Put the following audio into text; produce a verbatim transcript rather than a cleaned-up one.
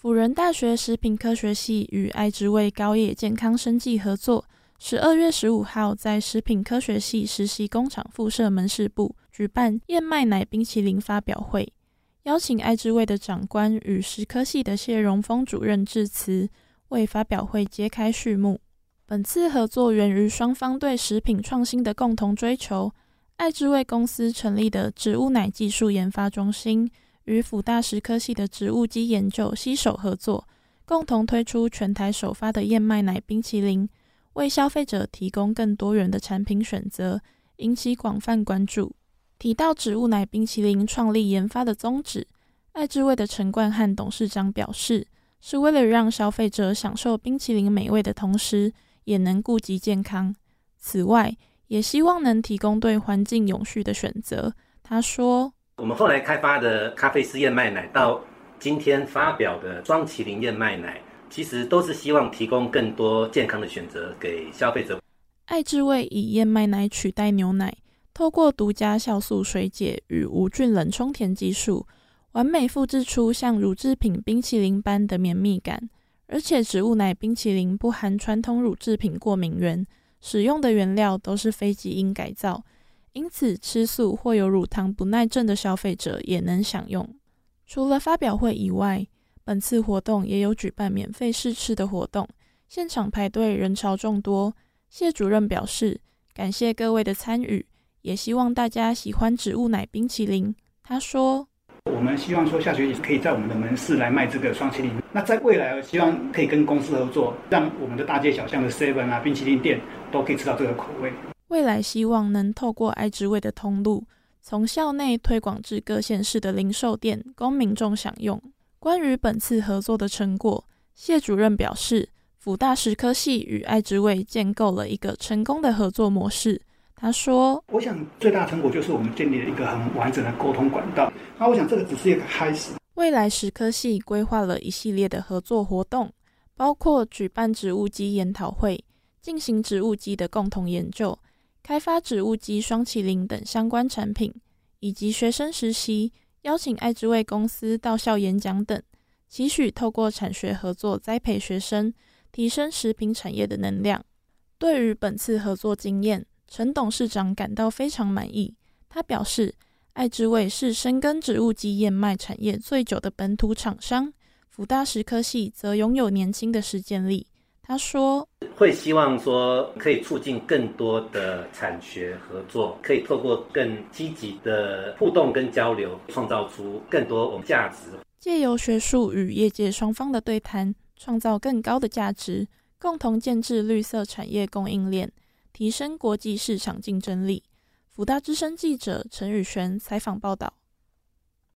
辅仁大学食品科学系与爱之味高野健康生技合作，十二月十五号在食品科学系实习工厂附设门市部举办燕麦奶冰淇淋发表会，邀请爱之味的长官与食科系的谢荣峰主任致辞，为发表会揭开序幕。本次合作源于双方对食品创新的共同追求，爱之味公司成立的植物奶技术研发中心与辅大食科系的植物基研究携手合作，共同推出全台首发的燕麦奶冰淇淋，为消费者提供更多元的产品选择，引起广泛关注。提到植物奶冰淇淋创立研发的宗旨，爱之味的陈冠汉董事长表示，是为了让消费者享受冰淇淋美味的同时，也能顾及健康。此外，也希望能提供对环境永续的选择。他说， 我们后来开发的咖啡师燕麦奶到今天发表的双麒麟燕麦奶，其实都是希望提供更多健康的选择给消费者。 爱之味以燕麦奶取代牛奶，透过独家酵素水解与无菌冷充填技术，完美复制出像乳制品冰淇淋般的绵密感。而且植物奶冰淇淋不含传统乳制品过敏原，使用的原料都是非基因改造，因此吃素或有乳糖不耐症的消费者也能享用。除了发表会以外，本次活动也有举办免费试吃的活动，现场排队人潮众多。谢主任表示，感谢各位的参与，也希望大家喜欢植物奶冰淇淋。他说， 我们希望说下学期可以在我们的门市来卖这个双麒麟，那在未来希望可以跟公司合作，让我们的大街小巷的 seven 啊冰淇淋店都可以吃到这个口味。 未来希望能透过爱之味的通路，从校内推广至各县市的零售店，供民众享用。关于本次合作的成果，谢主任表示，辅大食科系与爱之味建构了一个成功的合作模式。他说， 我想最大的成果就是我们建立了一个很完整的沟通管道，那我想这个只是一个开始。 未来食科系规划了一系列的合作活动，包括举办植物基研讨会，进行植物基的共同研究，开发植物基双麒麟等相关产品，以及学生实习，邀请爱之味公司到校演讲等，期许透过产学合作栽培学生，提升食品产业的能量。对于本次合作经验，陈董事长感到非常满意。他表示，爱之味是深耕植物基燕麦产业最久的本土厂商，辅大食科系则拥有年轻的实践力。他说， 会希望说可以促进更多的产学合作，可以透过更积极的互动跟交流，创造出更多我们价值。 借由学术与业界双方的对谈，创造更高的价值，共同建制绿色产业供应链，提升国际市场竞争力。辅大之声记者陈宇璇采访报道。